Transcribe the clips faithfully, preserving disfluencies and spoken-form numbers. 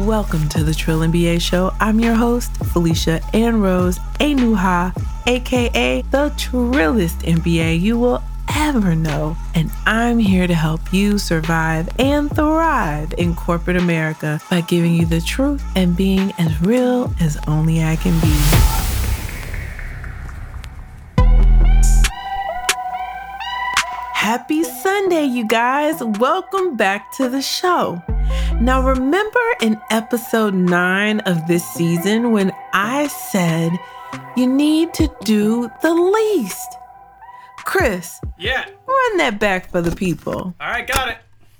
Welcome to the Trill M B A Show. I'm your host, Felicia Ann Rose Enuha, aka the Trillest M B A you will ever know. And I'm here to help you survive and thrive in corporate America by giving you the truth and being as real as only I can be. Happy Sunday, you guys. Welcome back to the show. Now, remember in episode nine of this season when I said you need to do the least? Chris, yeah, run that back for the people. All right, got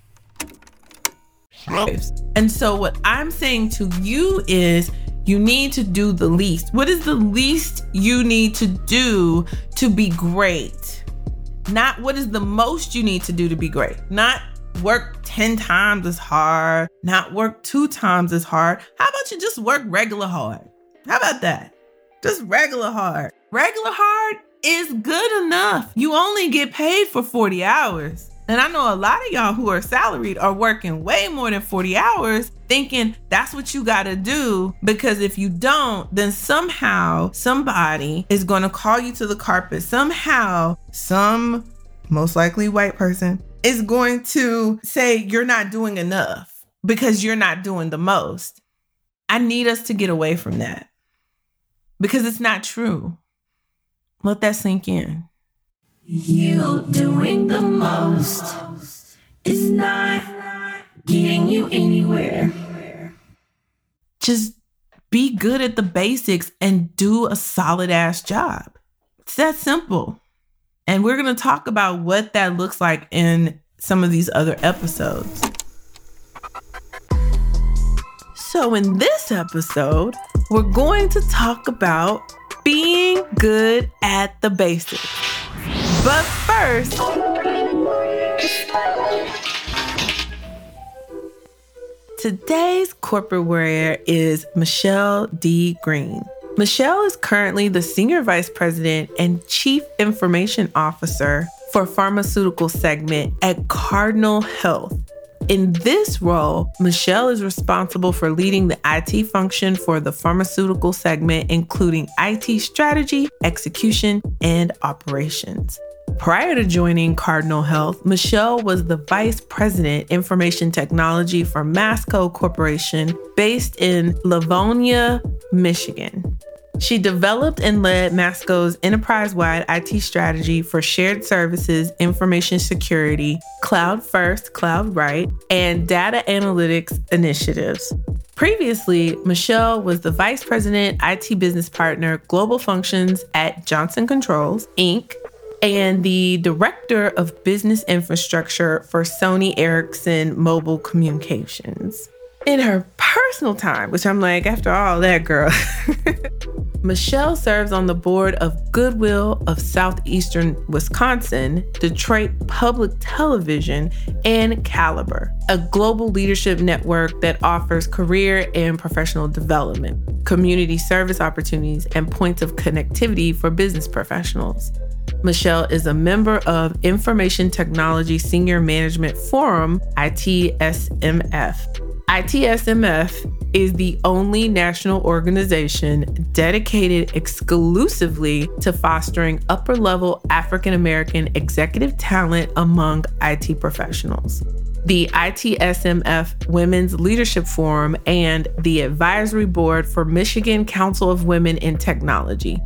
it. And so what I'm saying to you is you need to do the least. What is the least you need to do to be great? Not what is the most you need to do to be great. Not work ten times as hard, not work two times as hard. How about you just work regular hard? How about that? Just regular hard. Regular hard is good enough. You only get paid for forty hours. And I know a lot of y'all who are salaried are working way more than forty hours, thinking that's what you got to do, because if you don't, then somehow somebody is going to call you to the carpet. Somehow, some most likely white person is going to say you're not doing enough because you're not doing the most. I need us to get away from that because it's not true. Let that sink in. You doing the most is not getting you anywhere. Just be good at the basics and do a solid ass job. It's that simple. And we're going to talk about what that looks like in some of these other episodes. So in this episode, we're going to talk about being good at the basics. But first, today's corporate warrior is Michelle D. Green. Michelle is currently the Senior Vice President and Chief Information Officer for Pharmaceutical Segment at Cardinal Health. In this role, Michelle is responsible for leading the I T function for the pharmaceutical segment, including I T strategy, execution, and operations. Prior to joining Cardinal Health, Michelle was the Vice President, Information Technology for Masco Corporation, based in Livonia, Michigan. She developed and led Masco's enterprise-wide I T strategy for shared services, information security, cloud first, cloud right, and data analytics initiatives. Previously, Michelle was the Vice President, I T Business Partner, Global Functions at Johnson Controls, Incorporated, and the Director of Business Infrastructure for Sony Ericsson Mobile Communications. In her personal time, which I'm like, after all that, girl, Michelle serves on the board of Goodwill of Southeastern Wisconsin, Detroit Public Television, and Caliber, a global leadership network that offers career and professional development, community service opportunities, and points of connectivity for business professionals. Michelle is a member of Information Technology Senior Management Forum, I T S M F. I T S M F is the only national organization dedicated exclusively to fostering upper-level African-American executive talent among I T professionals. The I T S M F Women's Leadership Forum and the Advisory Board for Michigan Council of Women in Technology.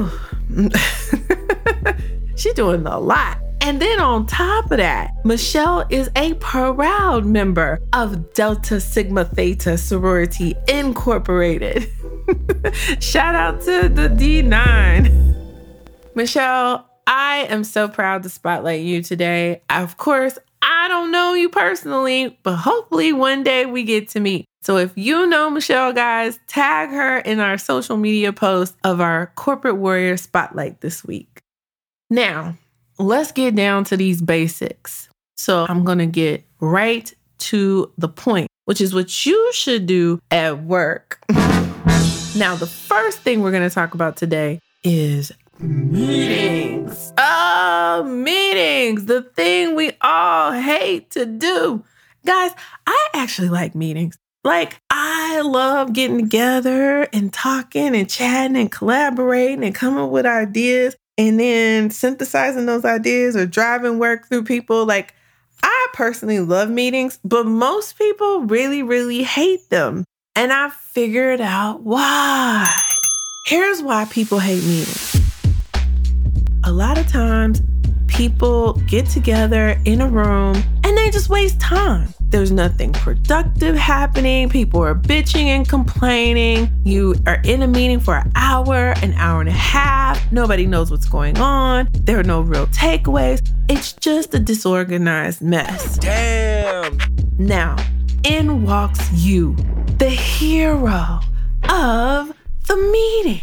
She's doing a lot. And then on top of that, Michelle is a proud member of Delta Sigma Theta Sorority Incorporated. Shout out to the D nine. Michelle, I am so proud to spotlight you today. Of course, I don't know you personally, but hopefully one day we get to meet. So if you know Michelle, guys, tag her in our social media post of our Corporate Warrior Spotlight this week. Now, let's get down to these basics. So I'm going to get right to the point, which is what you should do at work. Now, the first thing we're going to talk about today is meetings. Oh, meetings, the thing we all hate to do. Guys, I actually like meetings. Like, I love getting together and talking and chatting and collaborating and coming up with ideas and then synthesizing those ideas or driving work through people. Like, I personally love meetings, but most people really, really hate them. And I figured out why. Here's why people hate meetings. A lot of times, people get together in a room and they just waste time. There's nothing productive happening. People are bitching and complaining. You are in a meeting for an hour, an hour and a half. Nobody knows what's going on. There are no real takeaways. It's just a disorganized mess. Damn. Now, in walks you, the hero of the meeting.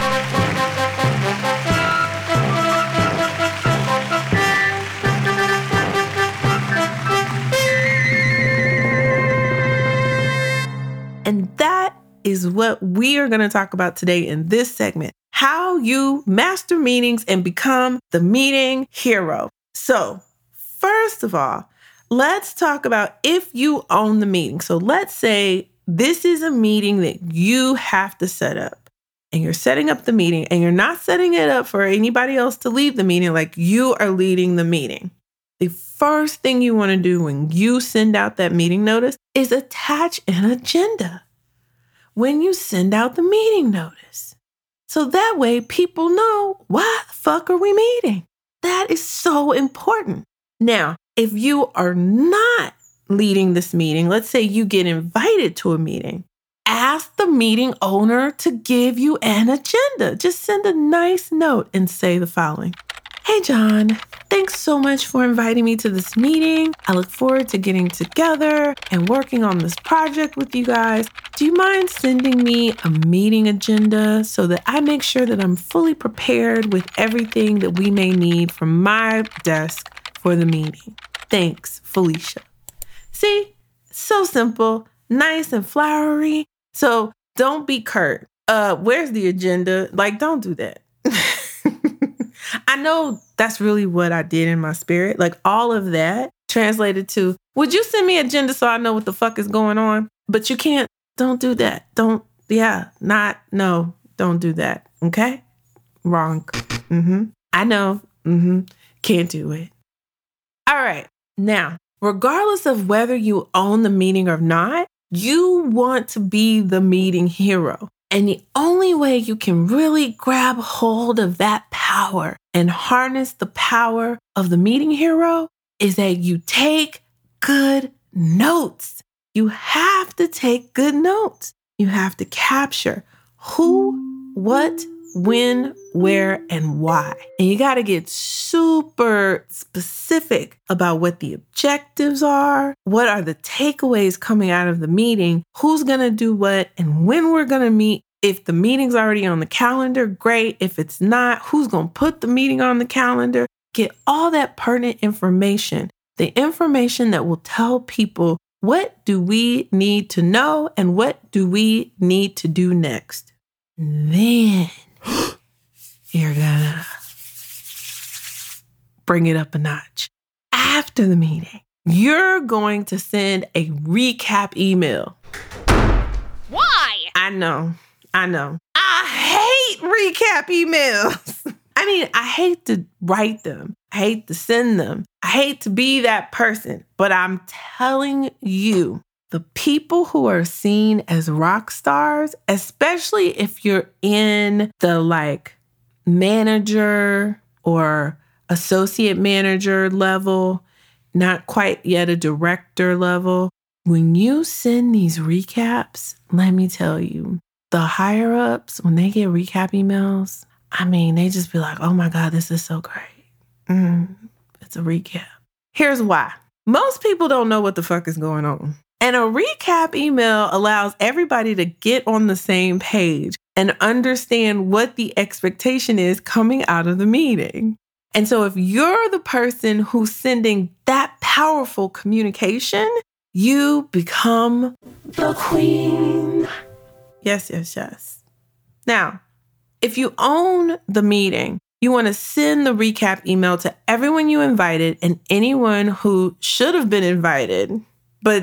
And that is what we are going to talk about today in this segment. How you master meetings and become the meeting hero. So, first of all, let's talk about if you own the meeting. So let's say this is a meeting that you have to set up. And you're setting up the meeting and you're not setting it up for anybody else to lead the meeting, like you are leading the meeting. The first thing you want to do when you send out that meeting notice is attach an agenda when you send out the meeting notice. So that way people know, why the fuck are we meeting? That is so important. Now, if you are not leading this meeting, let's say you get invited to a meeting, ask the meeting owner to give you an agenda. Just send a nice note and say the following. Hey, John, thanks so much for inviting me to this meeting. I look forward to getting together and working on this project with you guys. Do you mind sending me a meeting agenda so that I make sure that I'm fully prepared with everything that we may need from my desk for the meeting? Thanks, Felicia. See, so simple, nice and flowery. So don't be curt. Uh, where's the agenda? Like, don't do that. I know that's really what I did in my spirit. Like all of that translated to, would you send me an agenda so I know what the fuck is going on? But you can't, don't do that. Don't, yeah, not, no, don't do that. Okay? Wrong. Mm-hmm. I know. Mm-hmm. Can't do it. All right. Now, regardless of whether you own the meeting or not, you want to be the meeting hero. And the only way you can really grab hold of that power and harness the power of the meeting hero is that you take good notes. You have to take good notes. You have to capture who, what, when, where, and why. And you got to get super specific about what the objectives are, what are the takeaways coming out of the meeting, who's going to do what, and when we're going to meet. If the meeting's already on the calendar, great. If it's not, who's going to put the meeting on the calendar? Get all that pertinent information, the information that will tell people what do we need to know and what do we need to do next. Then you're gonna bring it up a notch. After the meeting, you're going to send a recap email. Why? I know. I know. I hate recap emails. I mean, I hate to write them. I hate to send them. I hate to be that person. But I'm telling you, the people who are seen as rock stars, especially if you're in the like manager or associate manager level, not quite yet a director level, when you send these recaps, let me tell you, the higher ups, when they get recap emails, I mean, they just be like, oh my God, this is so great. Mm, it's a recap. Here's why. Most people don't know what the fuck is going on. And a recap email allows everybody to get on the same page and understand what the expectation is coming out of the meeting. And so if you're the person who's sending that powerful communication, you become the queen. Yes, yes, yes. Now, if you own the meeting, you want to send the recap email to everyone you invited and anyone who should have been invited, but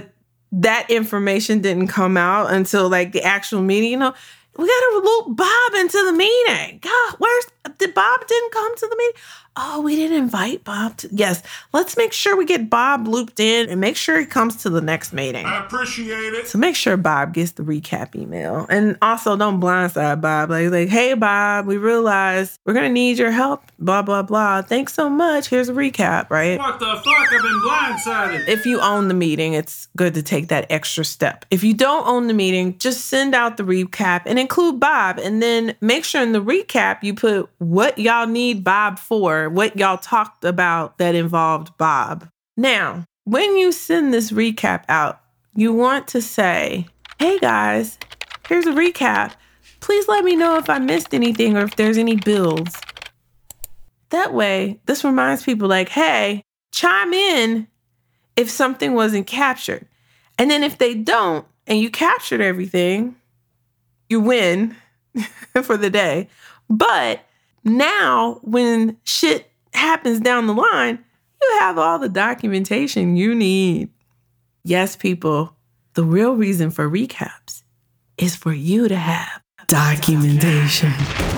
that information didn't come out until like the actual meeting. You know, we got to loop Bob into the meeting. God, where's, did Bob didn't come to the meeting? Oh, we didn't invite Bob to, yes. Let's make sure we get Bob looped in and make sure he comes to the next meeting. I appreciate it. So make sure Bob gets the recap email. And also don't blindside Bob. Like, like, hey, Bob, we realize we're going to need your help, blah, blah, blah. Thanks so much. Here's a recap, right? What the fuck? I've been blindsided. If you own the meeting, it's good to take that extra step. If you don't own the meeting, just send out the recap and include Bob. And then make sure in the recap you put what y'all need Bob for, what y'all talked about that involved Bob. Now, when you send this recap out, you want to say, hey guys, here's a recap. Please let me know if I missed anything or if there's any builds. That way, this reminds people like, hey, chime in if something wasn't captured. And then if they don't, and you captured everything, you win for the day. But now, when shit happens down the line, you have all the documentation you need. Yes, people, the real reason for recaps is for you to have documentation.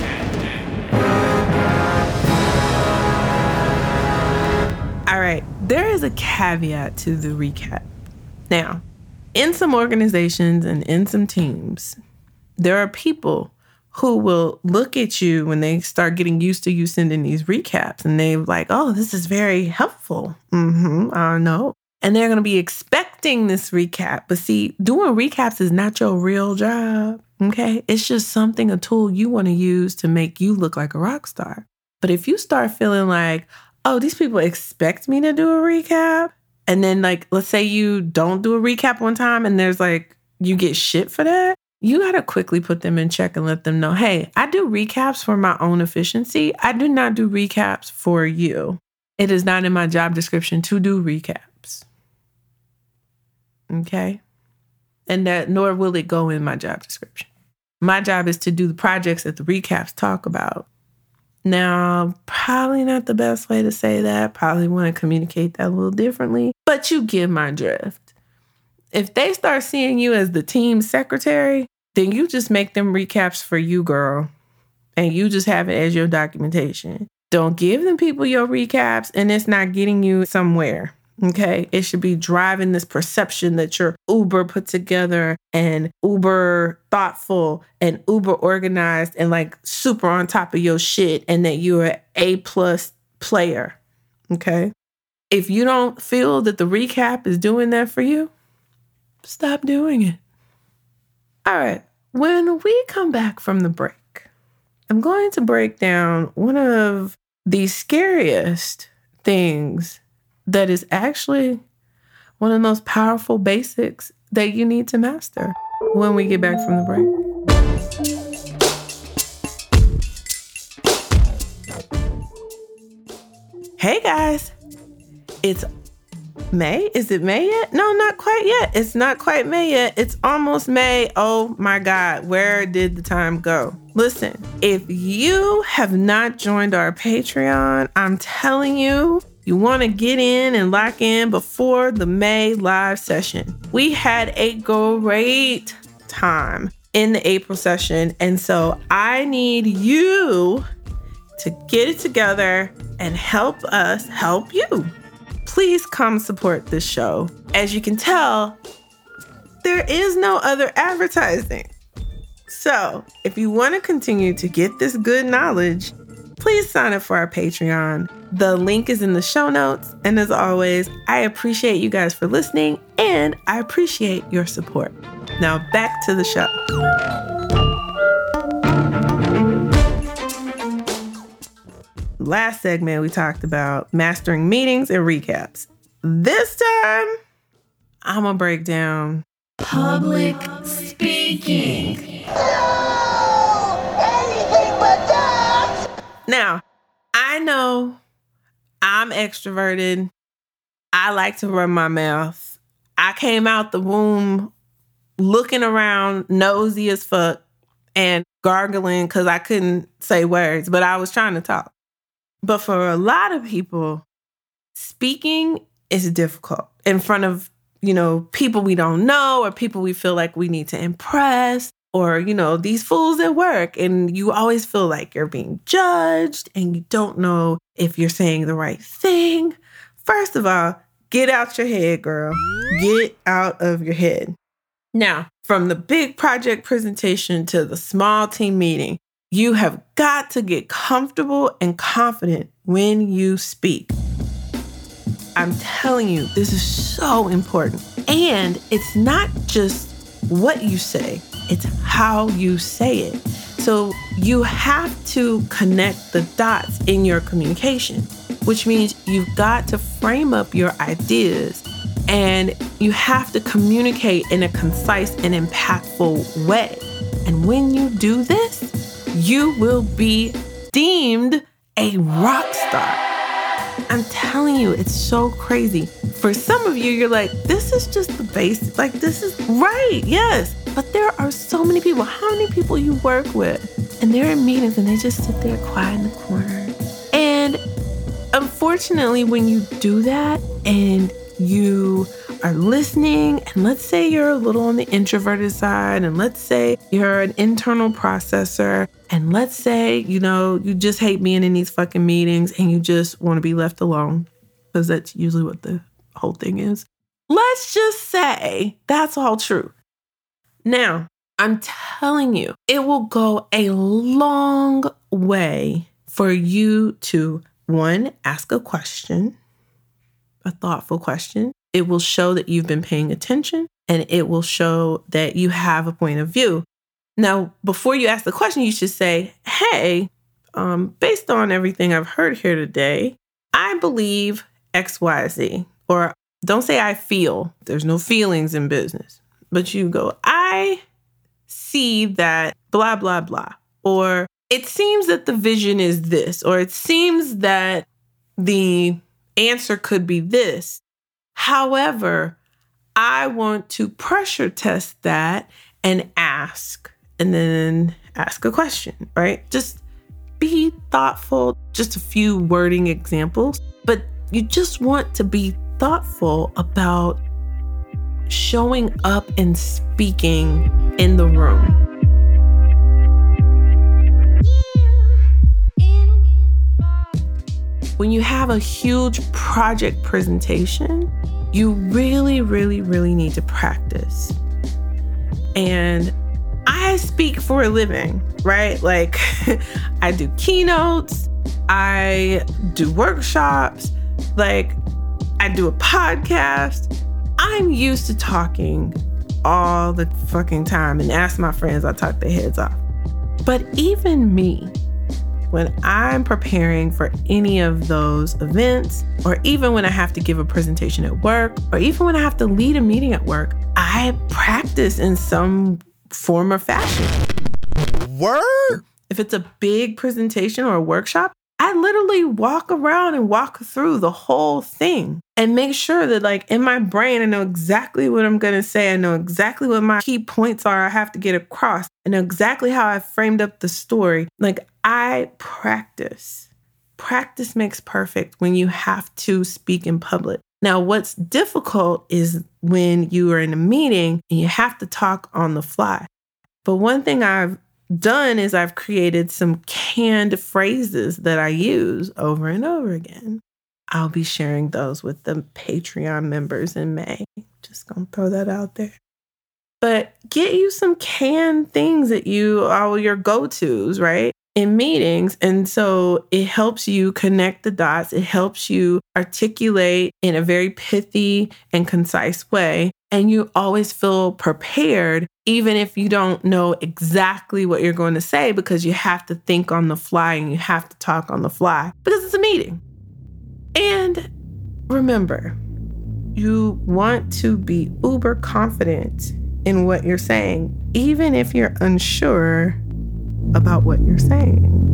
All right, there is a caveat to the recap. Now, in some organizations and in some teams, there are people who will look at you when they start getting used to you sending these recaps and they're like, oh, this is very helpful. Mm-hmm, I know. And they're going to be expecting this recap. But see, doing recaps is not your real job, okay? It's just something, a tool you want to use to make you look like a rock star. But if you start feeling like, oh, these people expect me to do a recap, and then like, let's say you don't do a recap one time and there's like, you get shit for that, you got to quickly put them in check and let them know, hey, I do recaps for my own efficiency. I do not do recaps for you. It is not in my job description to do recaps. Okay? And that, nor will it go in my job description. My job is to do the projects that the recaps talk about. Now, probably not the best way to say that. Probably want to communicate that a little differently, but you get my drift. If they start seeing you as the team secretary, then you just make them recaps for you, girl. And you just have it as your documentation. Don't give them people your recaps and it's not getting you somewhere. Okay? It should be driving this perception that you're uber put together and uber thoughtful and uber organized and like super on top of your shit and that you're an A plus player. Okay? If you don't feel that the recap is doing that for you, stop doing it. All right. When we come back from the break, I'm going to break down one of the scariest things that is actually one of the most powerful basics that you need to master when we get back from the break. Hey guys, it's May? Is it May yet? No, not quite yet. It's not quite May yet. It's almost May. Oh my God, where did the time go? Listen, if you have not joined our Patreon, I'm telling you, you want to get in and lock in before the May live session. We had a great time in the April session, and so I need you to get it together and help us help you. Please come support this show. As you can tell, there is no other advertising. So if you want to continue to get this good knowledge, please sign up for our Patreon. The link is in the show notes. And as always, I appreciate you guys for listening and I appreciate your support. Now back to the show. Last segment, we talked about mastering meetings and recaps. This time, I'm going to break down Public speaking. Anything but that! Now, I know I'm extroverted. I like to run my mouth. I came out the womb looking around, nosy as fuck, and gargling because I couldn't say words, but I was trying to talk. But for a lot of people, speaking is difficult in front of you know, people we don't know or people we feel like we need to impress, or, you know, these fools at work, and you always feel like you're being judged and you don't know if you're saying the right thing. First of all, get out your head, girl. Get out of your head. Now, from the big project presentation to the small team meeting, you have got to get comfortable and confident when you speak. I'm telling you, this is so important. And it's not just what you say, it's how you say it. So you have to connect the dots in your communication, which means you've got to frame up your ideas and you have to communicate in a concise and impactful way. And when you do this, you will be deemed a rock star. I'm telling you, it's so crazy. For some of you, you're like, this is just the basic, like this is right, yes. But there are so many people. How many people you work with? And they're in meetings and they just sit there quiet in the corner. And unfortunately, when you do that and you are listening, and let's say you're a little on the introverted side, and let's say you're an internal processor, and let's say, you know, you just hate being in these fucking meetings and you just want to be left alone, because that's usually what the whole thing is. Let's just say that's all true. Now, I'm telling you, it will go a long way for you to, one, ask a question, a thoughtful question. It will show that you've been paying attention, and it will show that you have a point of view. Now, before you ask the question, you should say, hey, um, based on everything I've heard here today, I believe X, Y, Z. Or don't say I feel. There's no feelings in business. But you go, I see that blah, blah, blah. Or it seems that the vision is this. Or it seems that the answer could be this. However, I want to pressure test that and ask, and then ask a question, right? Just be thoughtful. Just a few wording examples, but you just want to be thoughtful about showing up and speaking in the room. When you have a huge project presentation, you really, really, really need to practice. And I speak for a living, right? Like I do keynotes, I do workshops, like I do a podcast. I'm used to talking all the fucking time, and ask my friends, I talk their heads off. But even me, when I'm preparing for any of those events, or even when I have to give a presentation at work, or even when I have to lead a meeting at work, I practice in some form or fashion. Word? If it's a big presentation or a workshop, I literally walk around and walk through the whole thing and make sure that, like, in my brain, I know exactly what I'm going to say. I know exactly what my key points are I have to get across. I know exactly how I framed up the story. Like, I practice. Practice makes perfect when you have to speak in public. Now, what's difficult is when you are in a meeting and you have to talk on the fly. But one thing I've done is I've created some canned phrases that I use over and over again. I'll be sharing those with the Patreon members in May. Just gonna throw that out there. But get you some canned things that you are your go-tos, right? In meetings. And so it helps you connect the dots. It helps you articulate in a very pithy and concise way. And you always feel prepared, even if you don't know exactly what you're going to say, because you have to think on the fly and you have to talk on the fly because it's a meeting. And remember, you want to be uber confident in what you're saying, even if you're unsure about what you're saying.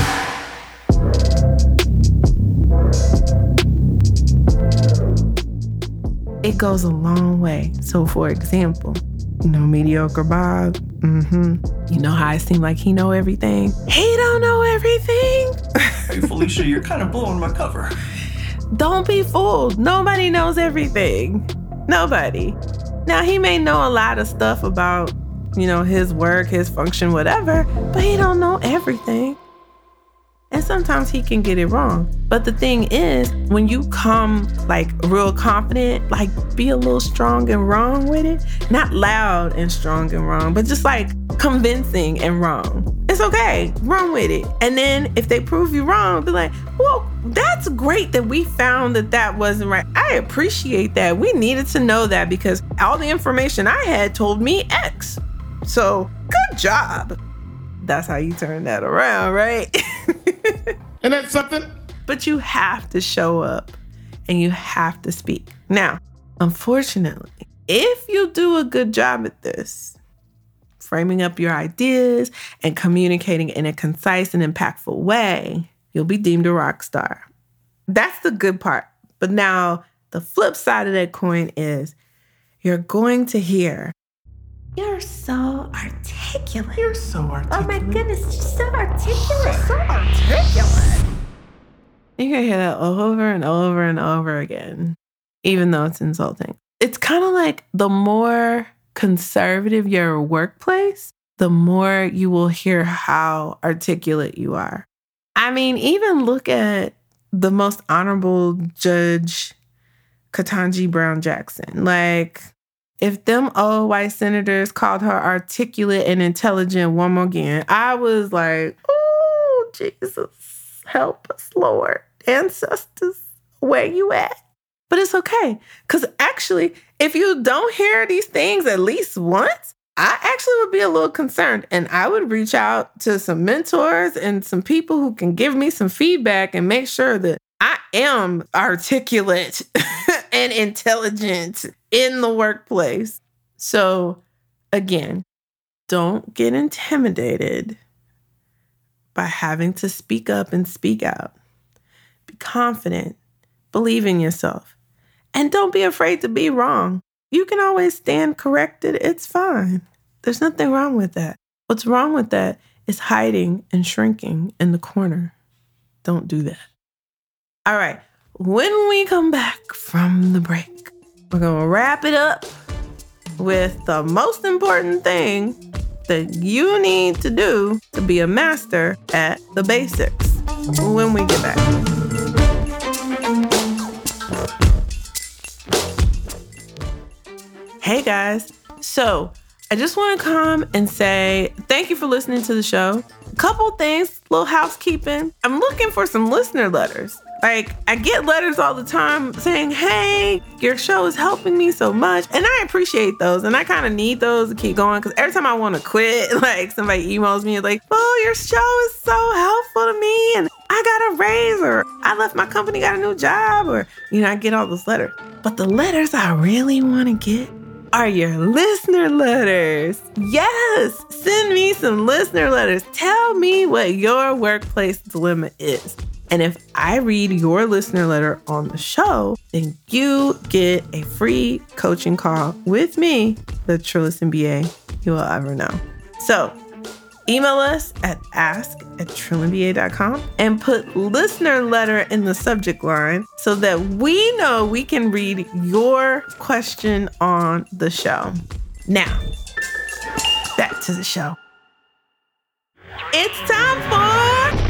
It goes a long way. So, for example, you know, Mediocre Bob, mm-hmm. You know how I seem like he know everything? He don't know everything. Hey, Felicia, you're kind of blowing my cover. Don't be fooled. Nobody knows everything. Nobody. Now, he may know a lot of stuff about, you know, his work, his function, whatever, but he don't know everything. And sometimes he can get it wrong. But the thing is, when you come like real confident, like be a little strong and wrong with it, not loud and strong and wrong, but just like convincing and wrong. It's okay, wrong with it. And then if they prove you wrong, be like, well, that's great that we found that that wasn't right. I appreciate that. We needed to know that because all the information I had told me X. So good job. That's how you turn that around, right? And that's something. But you have to show up and you have to speak. Now, unfortunately, if you do a good job at this, framing up your ideas and communicating in a concise and impactful way, you'll be deemed a rock star. That's the good part. But now the flip side of that coin is you're going to hear, You're so articulate. you're so articulate. Oh my goodness, you're so articulate. So articulate. You can hear that over and over and over again, even though it's insulting. It's kind of like the more conservative your workplace, the more you will hear how articulate you are. I mean, even look at the most honorable Judge Ketanji Brown Jackson. Like, if them old white senators called her articulate and intelligent one more again, I was like, oh, Jesus, help us, Lord. Ancestors, where you at? But it's okay. Because actually, if you don't hear these things at least once, I actually would be a little concerned. And I would reach out to some mentors and some people who can give me some feedback and make sure that I am articulate and intelligent in the workplace. So again, don't get intimidated by having to speak up and speak out. Be confident, believe in yourself, and don't be afraid to be wrong. You can always stand corrected. It's fine. There's nothing wrong with that. What's wrong with that is hiding and shrinking in the corner. Don't do that. All right. When we come back from the break, we're going to wrap it up with the most important thing that you need to do to be a master at the basics when we get back. Hey guys. So I just want to come and say thank you for listening to the show. A couple things, little housekeeping. I'm looking for some listener letters. Like, I get letters all the time saying, hey, your show is helping me so much. And I appreciate those. And I kind of need those to keep going. Because every time I want to quit, like somebody emails me like, oh, your show is so helpful to me. And I got a raise, or I left my company, got a new job. Or, you know, I get all those letters. But the letters I really want to get are your listener letters. Yes, send me some listener letters. Tell me what your workplace dilemma is. And if I read your listener letter on the show, then you get a free coaching call with me, the Trillist M B A you will ever know. So email us at ask at trill m b a dot com and put listener letter in the subject line so that we know we can read your question on the show. Now, back to the show. It's time for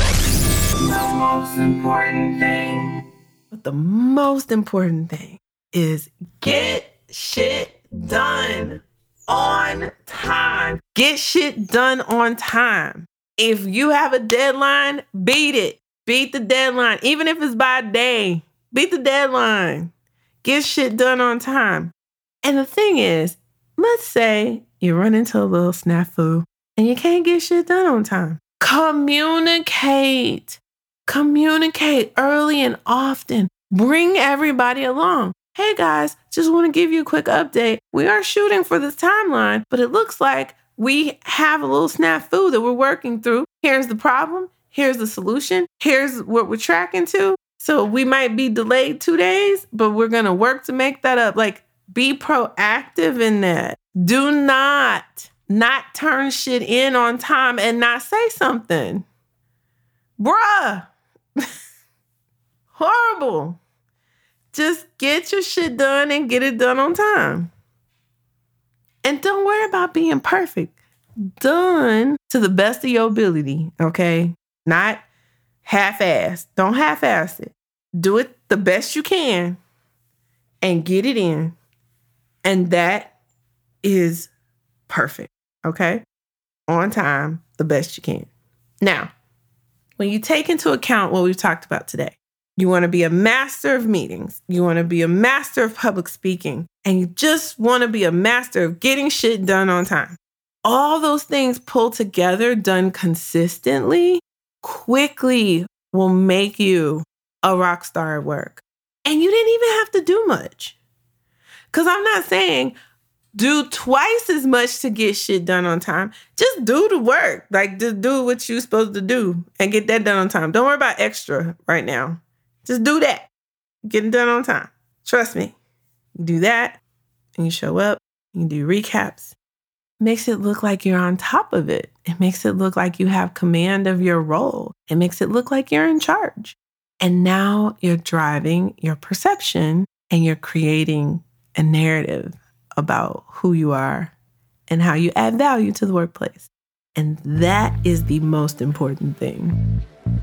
the most important thing. But the most important thing is get shit done on time. Get shit done on time. If you have a deadline, beat it. Beat the deadline. Even if it's by day, beat the deadline. Get shit done on time. And the thing is, let's say you run into a little snafu and you can't get shit done on time. Communicate. Communicate early and often. Bring everybody along. Hey guys, just want to give you a quick update. We are shooting for this timeline, but it looks like we have a little snafu that we're working through. Here's the problem. Here's the solution. Here's what we're tracking to. So we might be delayed two days, but we're going to work to make that up. Like, be proactive in that. Do not, not turn shit in on time and not say something. Bruh. Horrible. Just get your shit done and get it done on time. And don't worry about being perfect. Done to the best of your ability, okay? Not half-assed. Don't half-ass it. Do it the best you can and get it in. And that is perfect, okay? On time, the best you can. Now, when you take into account what we've talked about today, you want to be a master of meetings, you want to be a master of public speaking, and you just want to be a master of getting shit done on time. All those things pulled together, done consistently, quickly will make you a rock star at work. And you didn't even have to do much. Because I'm not saying do twice as much to get shit done on time. Just do the work. Like, just do what you're supposed to do and get that done on time. Don't worry about extra right now. Just do that. Get it done on time. Trust me. You do that and you show up. You do recaps. Makes it look like you're on top of it. It makes it look like you have command of your role. It makes it look like you're in charge. And now you're driving your perception and you're creating a narrative about who you are and how you add value to the workplace. And that is the most important thing.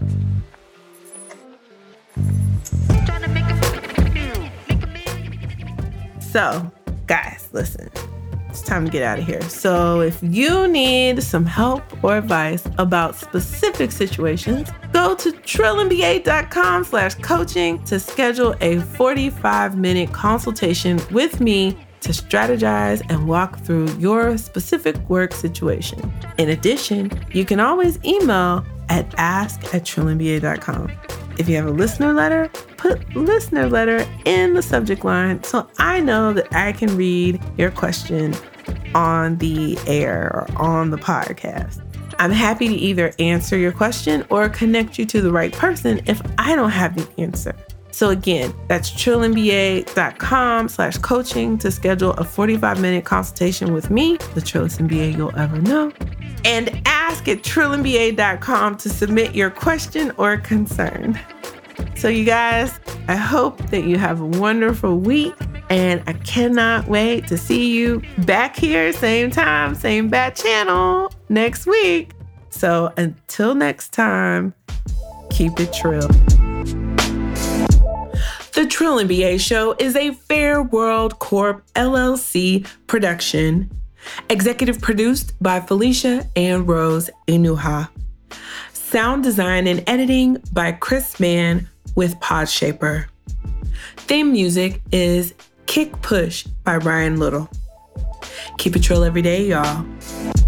So, guys, listen. It's time to get out of here. So if you need some help or advice about specific situations, go to trillion.ba.com slash coaching to schedule a forty-five minute consultation with me to strategize and walk through your specific work situation. In addition, you can always email at ask at trillion b a dot com. If you have a listener letter, put listener letter in the subject line so I know that I can read your question on the air or on the podcast. I'm happy to either answer your question or connect you to the right person if I don't have the answer. So again, that's trillion.ba.com slash coaching to schedule a forty-five minute consultation with me, the trillest M B A you'll ever know. And ask at trillion b a dot com to submit your question or concern. So you guys, I hope that you have a wonderful week, and I cannot wait to see you back here, same time, same bat channel next week. So until next time, keep it trill. The Trill M B A Show is a Fair World Corp L L C production. Executive produced by Felicia and Rose Inuha. Sound design and editing by Chris Mann with Podshaper. Theme music is Kick Push by Ryan Little. Keep it trill every day, y'all.